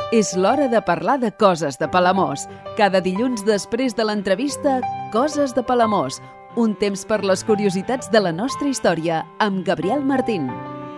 És l'hora de parlar de coses de Palamós. Cada dilluns després de l'entrevista, Coses de Palamós. Un temps per les curiositats de la nostra història, amb Gabriel Martín.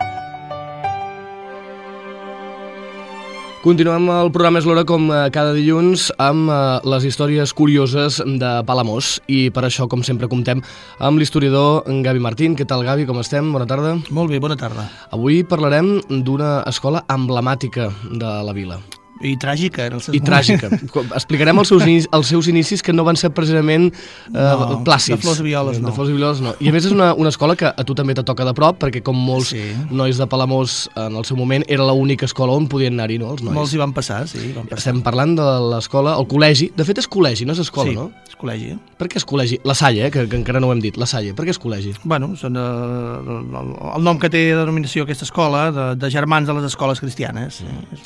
Continuem el programa És l'hora com cada dilluns amb les històries curioses de Palamós i per això, com sempre, comptem amb l'historiador Gavi Martín. Què tal, Gavi? Com estem? Bona tarda. Molt bé, bona tarda. Avui parlarem d'una escola emblemàtica de la vila. I tràgica, en el sentit. I tràgica. Explicarem els seus inicis, que no van ser precisament plàcids. De flors i violes, no. De flors i violes, no. I a més és una escola que a tu també te toca de prop, perquè com molts nois de Palamós en el seu moment era l'única escola on podien anar-hi, no, els nois. Molts hi van passar, sí. Estem parlant de l'escola, el col·legi. De fet és col·legi, no és escola, no? Sí, és col·legi. Per què és col·legi? La Salle, que encara no ho hem dit, la Salle. Per què és col·legi? Bueno, són el nom que té denominació aquesta escola, de germans de les escoles cristianes.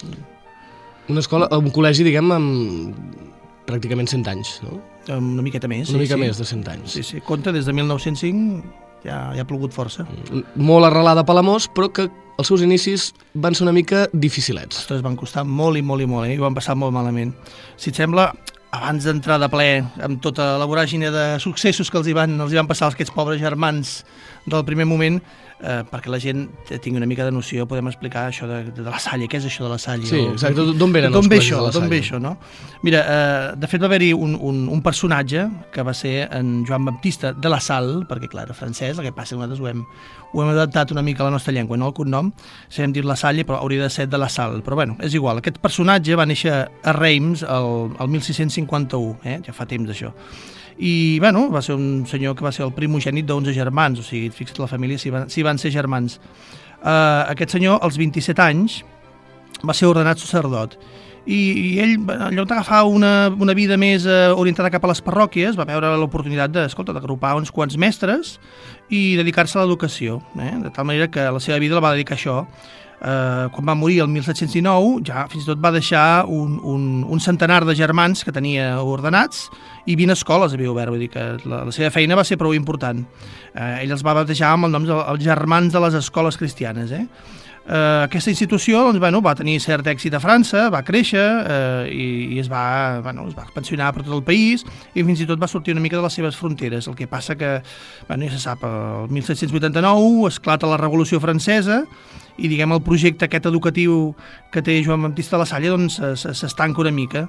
Una escola, un col·legi, diguem, amb pràcticament 100 anys, no? Una miqueta més, Una mica més de 100 anys. Sí, compta des de 1905, ja ha plogut força. Molt arrelada a Palamós, però que els seus inicis van ser una mica dificilets. Ostres, van costar molt i ho van passar molt malament. Si et sembla, abans d'entrar de ple amb tota la voràgine de successos que els hi van passar aquests pobres germans del primer moment, perquè la gent tingui una mica de noció, podem explicar això de la Salle. Què és això de la Salle? Sí, exacte. D'on venen els col·legis de la Salle? D'on ve això, no? Mira, de fet va haver-hi un personatge que va ser en Joan Baptista de la Salle, perquè clar, era francès, el que passa que nosaltres ho hem adaptat una mica a la nostra llengua, no? El cognom, sabem dir la Salle, però hauria de ser de la Salle. Però bueno, és igual. Aquest personatge va néixer a Reims el 1651, ja fa temps d'això. I, bueno, va ser un senyor que va ser el primogènit d'11 germans, o sigui, fixa't, la família si van ser germans. Aquest senyor, als 27 anys, va ser ordenat sacerdot. I ell, en lloc d'agafar una vida més orientada cap a les parròquies, va veure l'oportunitat d'agrupar uns quants mestres i dedicar-se a l'educació, de tal manera que la seva vida la va dedicar a això. Quan va morir el 1719, ja fins i tot va deixar un centenar de germans que tenia ordenats i 20 escoles havia obert, vull dir que la seva feina va ser prou important. Ell els va batejar amb el nom dels germans de les escoles cristianes. Aquesta institució va tenir cert èxit a França, va créixer i es va expansionar per tot el país i fins i tot va sortir una mica de les seves fronteres. El que passa que, ja se sap, el 1789 esclata la Revolució Francesa i, diguem, el projecte aquest educatiu que té Joan Baptista de la Salle s'estanca una mica.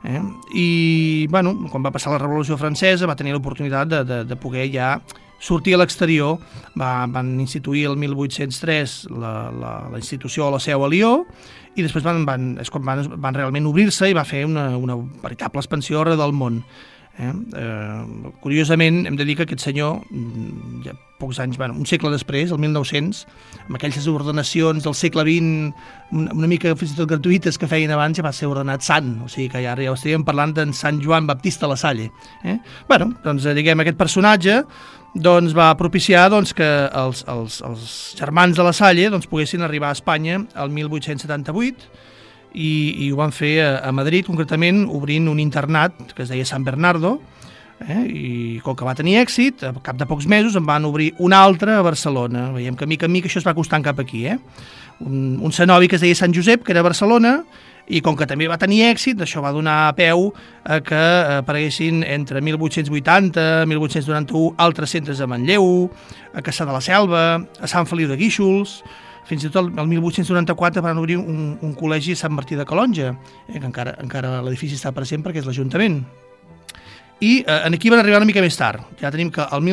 I, quan va passar la Revolució Francesa va tenir l'oportunitat de poder ja sortir a l'exterior. Van instituir el 1803 la institució o la seu a Lió i després és quan van realment obrir-se i va fer una veritable expansió arreu del món. Curiosament, hem de dir que aquest senyor, ja pocs anys, un segle després, el 1900, amb aquelles ordenacions del segle XX, una mica fins i tot gratuïtes que feien abans, ja va ser ordenat sant, o sigui que ja estaríem parlant d'en Sant Joan Baptista de la Salle. Aquest personatge va propiciar que els germans de la Salle poguessin arribar a Espanya el 1878 i ho van fer a Madrid, concretament obrint un internat que es deia Sant Bernardo, i com que va tenir èxit, al cap de pocs mesos en van obrir un altre a Barcelona. Veiem que mica en mica això es va costant cap aquí. Un cenobi que es deia Sant Josep, que era a Barcelona, i com que també va tenir èxit, això va donar peu a que apareguessin entre 1880 i 1891 altres centres a Manlleu, a Cassà de la Selva, a Sant Feliu de Guíxols. Fins i tot el 1894 van obrir un col·legi a Sant Martí de Calonge, que encara l'edifici està present perquè és l'Ajuntament. I aquí van arribar una mica més tard. Ja tenim que el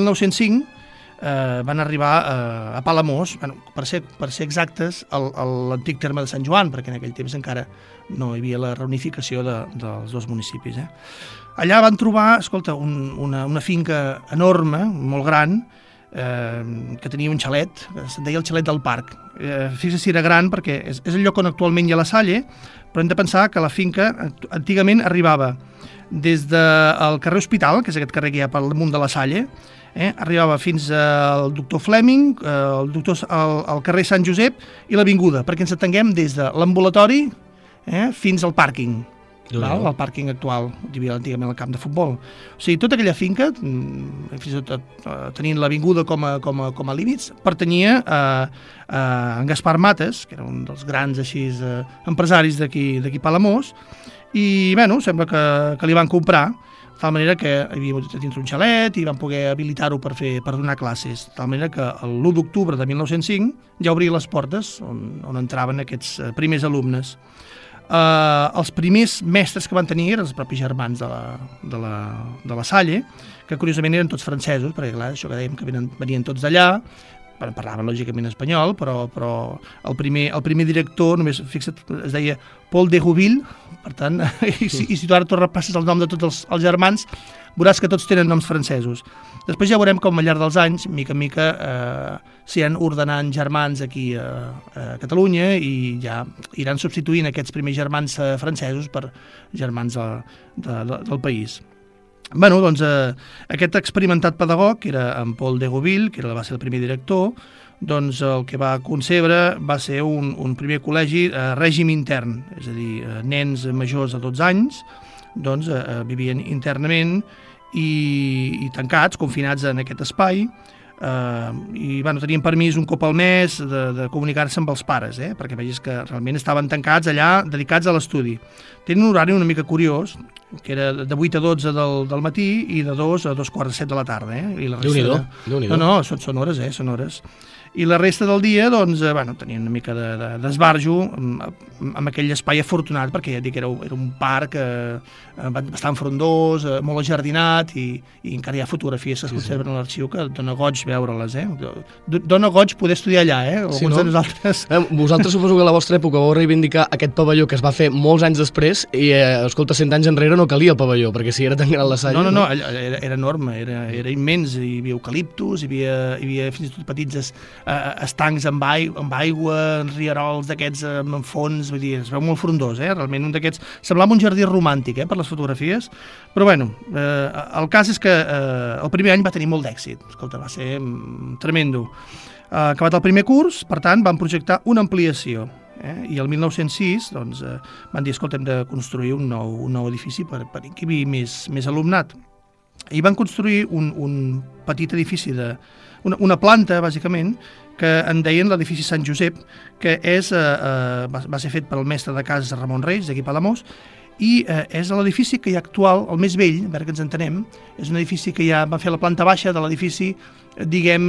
1905 van arribar a Palamós, per ser exactes, l'antic terme de Sant Joan, perquè en aquell temps encara no hi havia la reunificació dels dos municipis. Allà van trobar, una finca enorme, molt gran, que tenia un xalet, se'n deia el xalet del parc. Fixa't si era gran perquè és el lloc on actualment hi ha la Salle, però hem de pensar que la finca antigament arribava des del carrer Hospital, que és aquest carrer que hi ha pel damunt de la Salle, arribava fins al doctor Fleming, al carrer Sant Josep i l'avinguda, perquè ens atenguem des de l'ambulatori fins al pàrquing. al pàrquing actual, hi havia antigament el camp de futbol. O sigui, tota aquella finca, fins i tot tenint l'avinguda com a límits, pertanyia a en Gaspar Mates, que era un dels grans empresaris d'aquí Palamós, i sembla que li van comprar, de tal manera que hi havia dins un xalet i van poder habilitar-ho per donar classes, de tal manera que l'1 d'octubre de 1905 ja obria les portes on entraven aquests primers alumnes. Els primers mestres que van tenir eren els propis germans de la Salle, que curiosament eren tots francesos, perquè clar, això que dèiem que venien tots d'allà, parlaven lògicament espanyol, però el primer director, només fixa't, es deia Paul de Rouville, per tant, i si tu ara tu repasses el nom de tots els germans, veuràs que tots tenen noms francesos. Després ja veurem com al llarg dels anys, mica en mica, s'hi han ordenant germans aquí a Catalunya i ja iran substituint aquests primers germans francesos per germans del país. Aquest experimentat pedagog, que era en Paul de Rouville, que va ser el primer director, doncs el que va concebre va ser un primer col·legi règim intern, és a dir, nens majors de 12 anys doncs vivien internament i tancats, confinats en aquest espai, i tenien permís un cop al mes de comunicar-se amb els pares, perquè vegis que realment estaven tancats allà, dedicats a l'estudi. Tenen un horari una mica curiós, que era de 8 a 12 del matí i de 2 a 2:45 de la tarda. I la resta Déu-n'hi-do. No, són hores, són hores. I la resta del dia, tenien una mica d'esbarjo amb aquell espai afortunat, perquè ja dic, era un parc bastant frondós, molt ajardinat, i encara hi ha fotografies que es conserven a l'arxiu que dona goig veure-les, Dona goig poder estudiar allà, alguns de nosaltres. Vosaltres suposo que a la vostra època vau reivindicar aquest pavelló que es va fer molts anys després i, escolta, 100 anys enrere no calia el pavelló, perquè si era tan gran la Salle... No, era enorme, era immens, hi havia eucaliptus, hi havia fins i tot petits estancs amb aigua, rierols d'aquests amb fons, vull dir, es veu molt frondós, realment un d'aquests, semblava un jardí romàntic, per les fotografies, però el cas és que el primer any va tenir molt d'èxit, escolta, va ser tremendo. Acabat el primer curs, per tant, van projectar una ampliació, i el 1906 van dir, escolta, hem de construir un nou edifici per encabir més alumnat. I van construir un petit edifici una planta, bàsicament, que en deien l'edifici Sant Josep, que va ser fet per el mestre de casa Ramon Reis, d'aquí Palamós, i és l'edifici que hi ha actual, el més vell, a veure que ens entenem, és un edifici que ja van fer la planta baixa de l'edifici, diguem,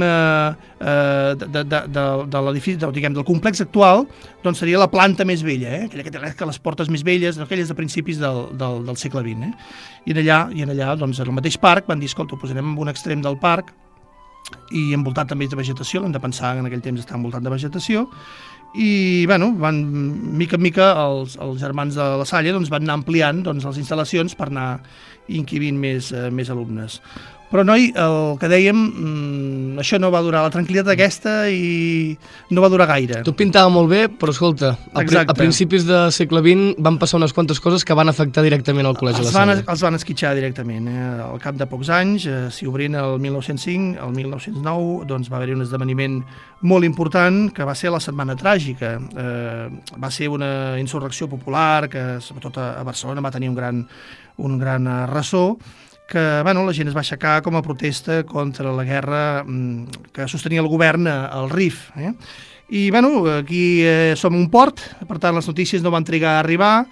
del complex actual, doncs seria la planta més vella, aquella que té les portes més velles, aquelles de principis del segle XX. I en allà, doncs, en el mateix parc, van dir, escolta, ho posarem en un extrem del parc, i envoltat també de vegetació, l'hem de pensar que en aquell temps està envoltat de vegetació, i van mica en mica els germans de la Salle van anar ampliant les instal·lacions per anar inquivint més alumnes. Però, noi, el que dèiem, això no va durar, la tranquil·litat aquesta, i no va durar gaire. Tu pintava molt bé, però escolta, a principis del segle XX van passar unes quantes coses que van afectar directament el Col·legi de la Salle. Els van esquitxar directament. Al cap de pocs anys, s'hi obrint el 1905, el 1909, doncs va haver-hi un esdeveniment molt important, que va ser la Setmana Tràgica. Va ser una insurrecció popular que, sobretot a Barcelona, va tenir un gran ressò, que la gent es va aixecar com a protesta contra la guerra que sostenia el govern al Rif. I aquí som un port, per tant les notícies no van trigar a arribar,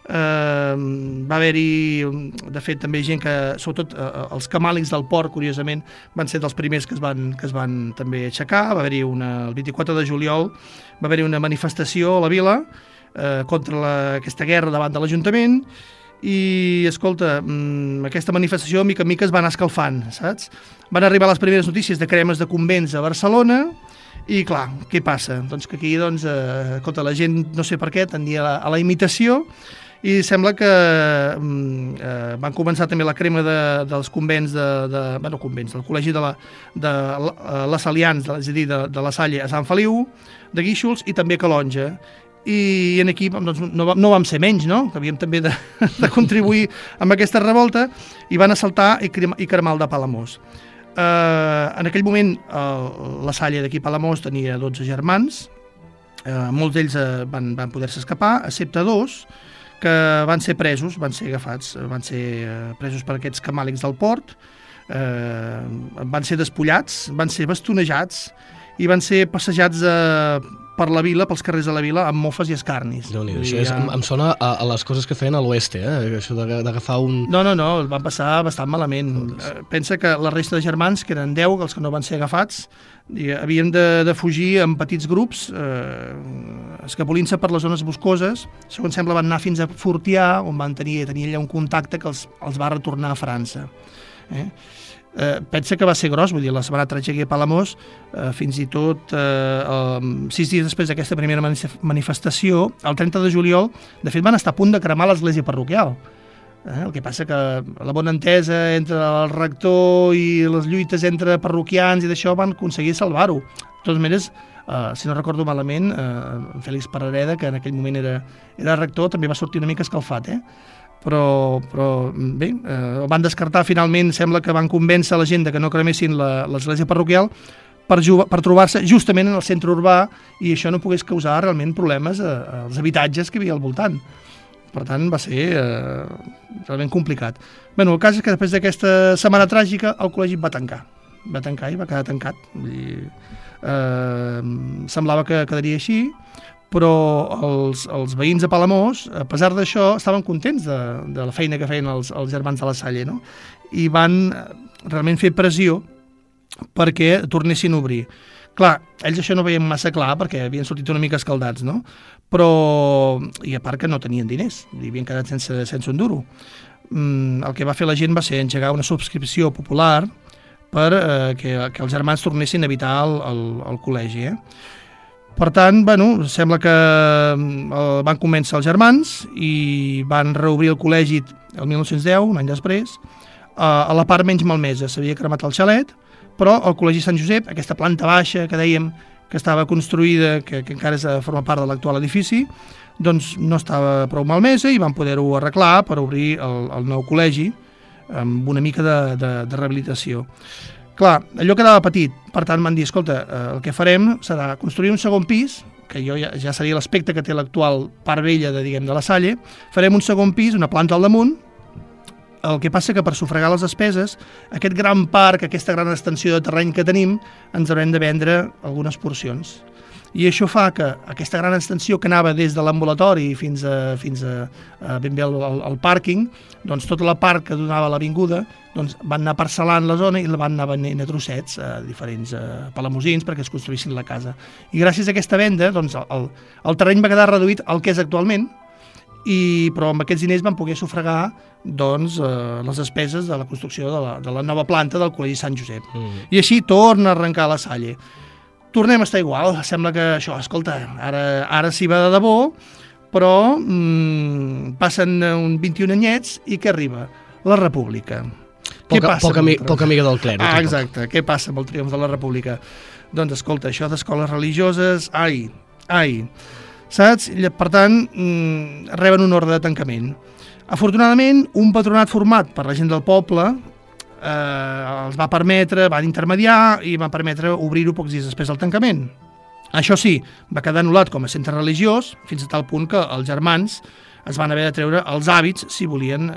va haver-hi, de fet, també gent que, sobretot els camàlics del port, curiosament, van ser dels primers que es van també aixecar. Va haver-hi el 24 de juliol, va haver-hi una manifestació a la vila contra aquesta guerra davant de l'Ajuntament. I, escolta, aquesta manifestació mica en mica es va anar escalfant, saps? Van arribar les primeres notícies de cremes de convents a Barcelona i, clar, què passa? Doncs que aquí, escolta, la gent, no sé per què, tendia a la imitació i sembla que van començar també la crema dels convents del col·legi de les Alians, és a dir, de la Salle a Sant Feliu, de Guíxols i també a Calonja. I aquí no vam ser menys, no? Que havíem també de contribuir amb aquesta revolta, i van assaltar i cremar el de Palamós. En aquell moment la Salle d'aquí Palamós tenia 12 germans, molts d'ells van poder-se escapar, excepte 2, que van ser presos, van ser agafats, van ser presos per aquests camàlics del port, van ser despullats, van ser bastonejats i van ser passejats per la vila, pels carrers de la vila, amb mofes i escarnis. Això em sona a les coses que feien a l'oeste, això d'agafar un... No, el van passar bastant malament. Pensa que la resta de germans, que eren 10, els que no van ser agafats, havien de fugir en petits grups, escapolint-se per les zones boscoses. Segons sembla, van anar fins a Fortià, on van tenir allà un contacte que els va retornar a França. Pensa que va ser gros, vull dir, la setmana tragèdia a Palamós, fins i tot 6 dies després d'aquesta primera manifestació, el 30 de juliol, de fet van estar a punt de cremar l'església parroquial. El que passa que la bona entesa entre el rector i les lluites entre parroquians i d'això van aconseguir salvar-ho. De totes maneres, si no recordo malament, Fèlix Parareda, que en aquell moment era rector, també va sortir una mica escalfat, però bé, van descartar finalment, sembla que van convèncer la gent que no cremessin l'església parroquial per trobar-se justament en el centre urbà i això no pogués causar realment problemes als habitatges que hi havia al voltant. Per tant, va ser realment complicat. Bé, el cas és que després d'aquesta setmana tràgica el col·legi va tancar i va quedar tancat. Vull dir, semblava que quedaria així, però els veïns de Palamós, a pesar d'això, estaven contents de la feina que feien els germans de la Salle, no? I van realment fer pressió perquè tornessin a obrir. Clar, ells això no veien massa clar perquè havien sortit una mica escaldats, no? Però, i a part que no tenien diners, havien quedat sense un duro. El que va fer la gent va ser engegar una subscripció popular per que els germans tornessin a habitar al col·legi, Per tant, sembla que van convèncer els germans i van reobrir el col·legi el 1910, un any després, a la part menys malmesa. S'havia cremat el xalet, però el Col·legi Sant Josep, aquesta planta baixa que dèiem que estava construïda, que encara forma part de l'actual edifici, doncs no estava prou malmesa i van poder-ho arreglar per obrir el nou col·legi amb una mica de rehabilitació. Clar, allò quedava petit, per tant van dir, escolta, el que farem serà construir un segon pis, que ja seria l'aspecte que té l'actual part vella de la Salle, farem un segon pis, una planta al damunt. El que passa que per sufragar les despeses, aquest gran parc, aquesta gran extensió de terreny que tenim, ens haurem de vendre algunes porcions. I això fa que aquesta gran extensió que anava des de l'ambulatori fins a ben bé al pàrquing, doncs tota la part que donava a l'avinguda, doncs van anar parcel·lant la zona i la van anar venent a trossets a diferents palamosins perquè es construïssin la casa. I gràcies a aquesta venda, doncs el terreny va quedar reduït al que és actualment, però amb aquests diners van poder sufragar les despeses de la construcció de la nova planta del Col·legi Sant Josep. I així torna a arrencar la Salle. Tornem a estar igual, sembla que això, escolta, ara s'hi va de debò, però passen uns 21 anyets i què arriba? La República. Poca amiga del clero. Exacte, què passa amb el triomf de la República? Doncs escolta, això d'escoles religioses, ai, saps? Per tant, reben un ordre de tancament. Afortunadament, un patronat format per la gent del poble els va permetre, van intermediar i van permetre obrir-ho pocs dies després del tancament. Això sí, va quedar anul·lat com a centre religiós fins a tal punt que els germans es van haver de treure els hàbits si volien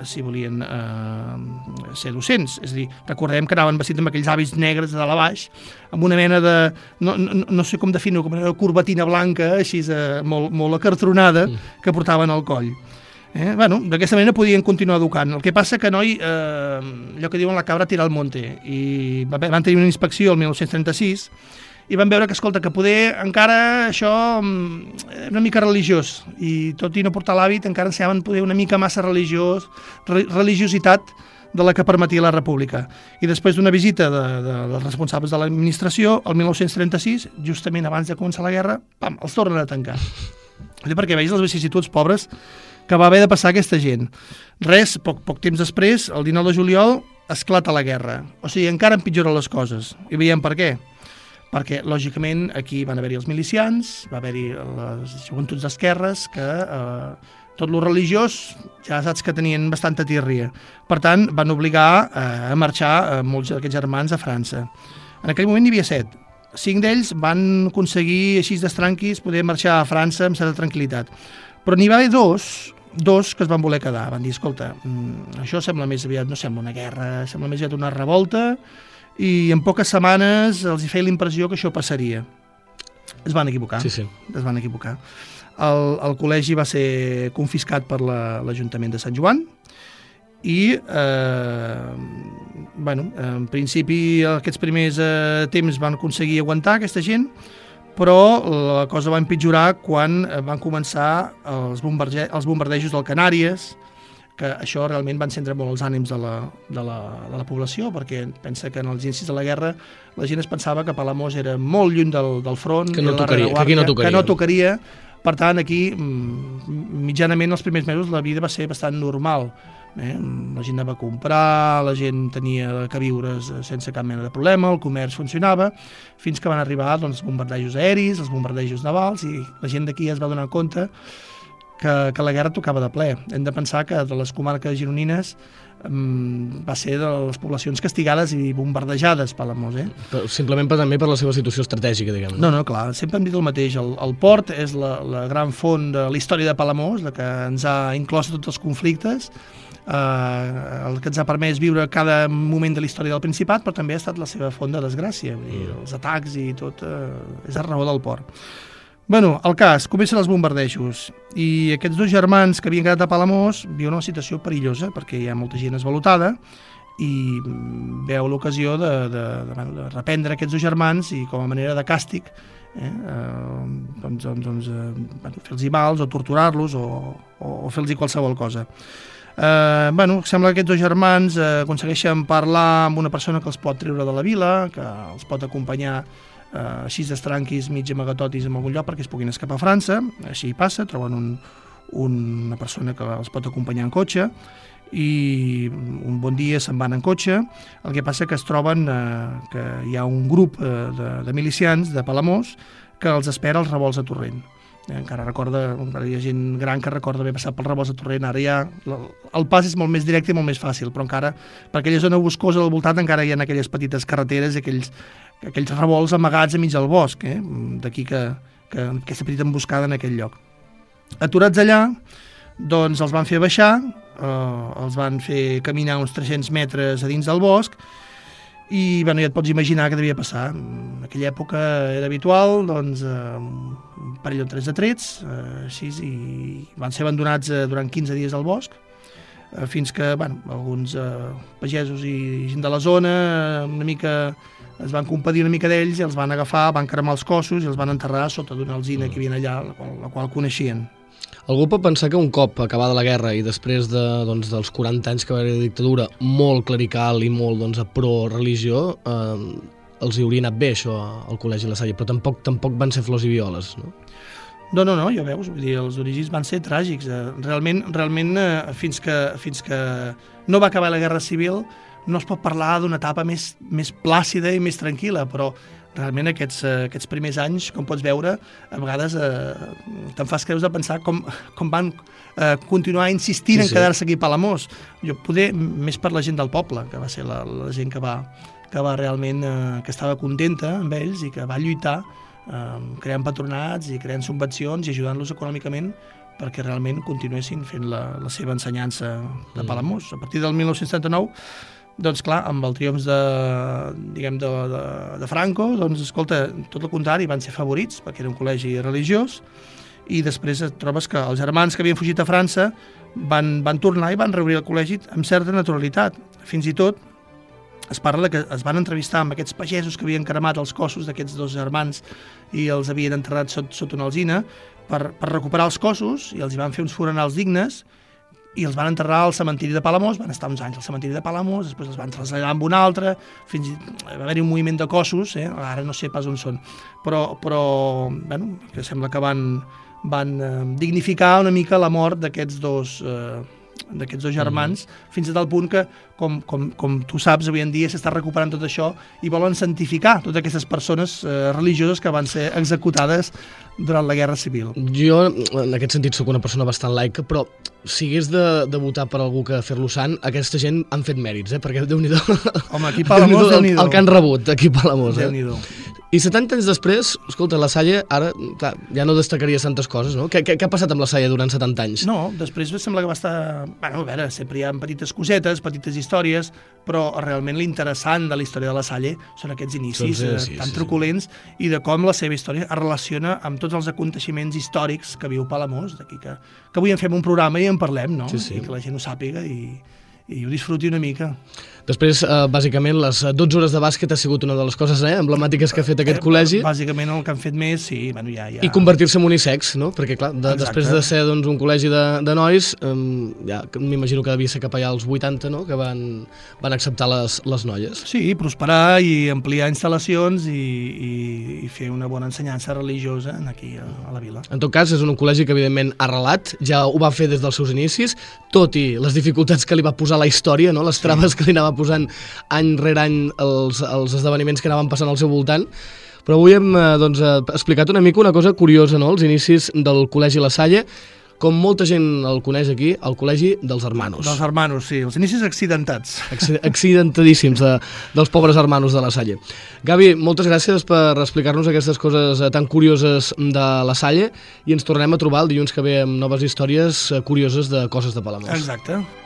ser docents. És a dir, recordem que anaven vestits amb aquells hàbits negres de dalt a baix, amb una mena de, no sé com definir-ho, com una corbatina blanca, així molt acartronada, que portaven al coll. D'aquesta manera podien continuar educant. El que passa que, allò que diuen la cabra tira al monte, i van tenir una inspecció el 1936 i van veure que, escolta, que poder encara això era una mica religiós, i tot i no portar l'hàbit encara ensenyaven poder una mica massa religiositat de la que permetia la República. I després d'una visita dels responsables de l'administració, el 1936, justament abans de començar la guerra, els tornen a tancar. Perquè veus les vicissituds pobres que va haver de passar aquesta gent. Res, poc temps després, el 19 de juliol, esclata la guerra. O sigui, encara empitjoren les coses. I veiem per què. Perquè, lògicament, aquí van haver-hi els milicians, va haver-hi les joventuts d'esquerres, que tot lo religiós ja saps que tenien bastanta tírria. Per tant, van obligar a marxar molts d'aquests germans a França. En aquell moment n'hi havia 7. 5 d'ells van aconseguir, així d'estranquis, poder marxar a França amb certa tranquil·litat. Però n'hi va haver 2 2 que es van voler quedar. Van dir, escolta, això sembla més aviat, no sembla una guerra, sembla més aviat una revolta, i en poques setmanes els hi feia la impressió que això passaria. Es van equivocar. Sí. Es van equivocar. El col·legi va ser confiscat per l'Ajuntament de Sant Joan i, en principi, aquests primers temps van aconseguir aguantar aquesta gent, però la cosa va empitjorar quan van començar els bombardejos del Canàries, que això realment va encendre molt els ànims de la població, perquè pensa que en els inicis de la guerra la gent es pensava que Palamós era molt lluny del front, que aquí no tocaria. Per tant, aquí, mitjanament, els primers mesos la vida va ser bastant normal. La gent anava a comprar, la gent tenia que viure sense cap mena de problema, el comerç funcionava, fins que van arribar els bombardejos aeris, els bombardejos navals, i la gent d'aquí es va donar compte que la guerra tocava de ple. Hem de pensar que de les comarques gironines va ser de les poblacions castigades i bombardejades, Palamós. Simplement també per la seva situació estratègica, diguem. No, clar, sempre hem dit el mateix. El port és la gran font de la història de Palamós, la que ens ha inclòs tots els conflictes, el que ens ha permès viure cada moment de la història del Principat, però també ha estat la seva font de desgràcia. Els atacs i tot és a raó del port. El cas, comencen els bombardejos i aquests 2 germans que havien quedat a Palamós viuen una situació perillosa perquè hi ha molta gent esvalotada i veu l'ocasió de reprendre aquests 2 germans i com a manera de càstig fer-los mals o torturar-los o fer-los qualsevol cosa. Sembla que aquests 2 germans aconsegueixen parlar amb una persona que els pot treure de la vila, que els pot acompanyar així d'estranquis, mig amagatotis en algun lloc perquè es puguin escapar a França. Així passa, troben una persona que els pot acompanyar en cotxe i un bon dia se'n van en cotxe. El que passa que es troben que hi ha un grup de milicians de Palamós que els espera als revolts de Torrent. Encara hi ha gent gran que recorda haver passat pel revolts de Torrent. Ara ja el pas és molt més directe i molt més fàcil, però encara per aquella zona boscosa al voltant encara hi ha aquelles petites carreteres i aquells revolts amagats enmig del bosc, d'aquí que aquesta petita emboscada en aquell lloc. Aturats allà, doncs els van fer baixar, els van fer caminar uns 300 metres a dins del bosc i ja et pots imaginar què devia passar. En aquella època era habitual, doncs, un parell o 3 de trets, així, i van ser abandonats durant 15 dies al bosc, fins que alguns pagesos i gent de la zona una mica es van compadir una mica d'ells i els van agafar, van cremar els cossos i els van enterrar sota d'una alzina que hi havia allà, la qual coneixien. Algú pot pensar que un cop acabada la guerra i després dels 40 anys que va haver de dictadura molt clerical i molt pro-religió, els hi hauria anat bé això al Col·legi La Salle, però tampoc van ser flors i violes, no? No, ja veus, vull dir, els orígens van ser tràgics. Realment fins que no va acabar la Guerra Civil no es pot parlar d'una etapa més plàcida i més tranquil·la, però realment aquests primers anys, com pots veure, a vegades te'n fas creus de pensar com van continuar insistint en quedar-se aquí a Palamós. Jo poder més per la gent del poble, que va ser la gent que va realment, que estava contenta amb ells i que va lluitar creant patronats i creant subvencions i ajudant-los econòmicament perquè realment continuessin fent la seva ensenyança de Palamós. A partir del 1979, doncs clar, amb el triomf de Franco, doncs escolta, tot el contrari, van ser favorits perquè era un col·legi religiós i després et trobes que els germans que havien fugit a França van tornar i van reobrir el col·legi amb certa naturalitat. Fins i tot es parla que es van entrevistar amb aquests pagesos que havien cremat els cossos d'aquests 2 germans i els havien enterrat sota una alzina per recuperar els cossos i els hi van fer uns funerals dignes i els van enterrar al cementiri de Palamós, van estar uns anys al cementiri de Palamós, després els van traslladar amb un altre, fins i va haver-hi un moviment de cossos, ara no sé pas on són, però que sembla que van dignificar una mica la mort d'aquests dos germans, fins a tal punt que, com tu saps, avui en dia s'està recuperant tot això i volen santificar totes aquestes persones religioses que van ser executades durant la Guerra Civil. Jo, en aquest sentit, sóc una persona bastant laica, però si hagués de votar per algú que fer-lo sant, aquesta gent han fet mèrits, perquè Déu-n'hi-do. Home, aquí a Palamós, Déu-n'hi-do. El que han rebut aquí a Palamós. Déu-n'hi-do. I 70 anys després, escolta, la Salle ara clar, ja no destacaries tantes coses, no? Què ha passat amb la Salle durant 70 anys? No, després sembla que va estar... Bueno, a veure, sempre hi ha petites cosetes, petites històries, però realment l'interessant de la història de la Salle són aquests inicis tan truculents i de com la seva història es relaciona amb tots els aconteixements històrics que viu Palamós, d'aquí que avui en fem un programa i en parlem, no? Sí. I que la gent ho sàpiga i ho disfruti una mica. Després, bàsicament, les 12 hores de bàsquet ha sigut una de les coses emblemàtiques que ha fet aquest col·legi. Bàsicament el que han fet més, sí, bueno, ja... I convertir-se en unisex, no? Perquè, clar, després de ser doncs, un col·legi de nois, ja m'imagino que devia ser cap allà als 80, no?, que van acceptar les noies. Sí, prosperar i ampliar instal·lacions i fer una bona ensenyança religiosa aquí a la vila. En tot cas, és un col·legi que, evidentment, ha arrelat, ja ho va fer des dels seus inicis, tot i les dificultats que li va posar la història, no?, les traves que li anava posant any rere any els esdeveniments que anaven passant al seu voltant, però avui hem explicat una mica una cosa curiosa, no?, els inicis del Col·legi La Salle, com molta gent el coneix aquí, el Col·legi dels Hermanos. Dels Hermanos, sí, els inicis accidentats. Accidentadíssims dels pobres Hermanos de La Salle. Gavi, moltes gràcies per explicar-nos aquestes coses tan curioses de La Salle i ens tornem a trobar el dilluns que ve amb noves històries curioses de coses de Palamós. Exacte.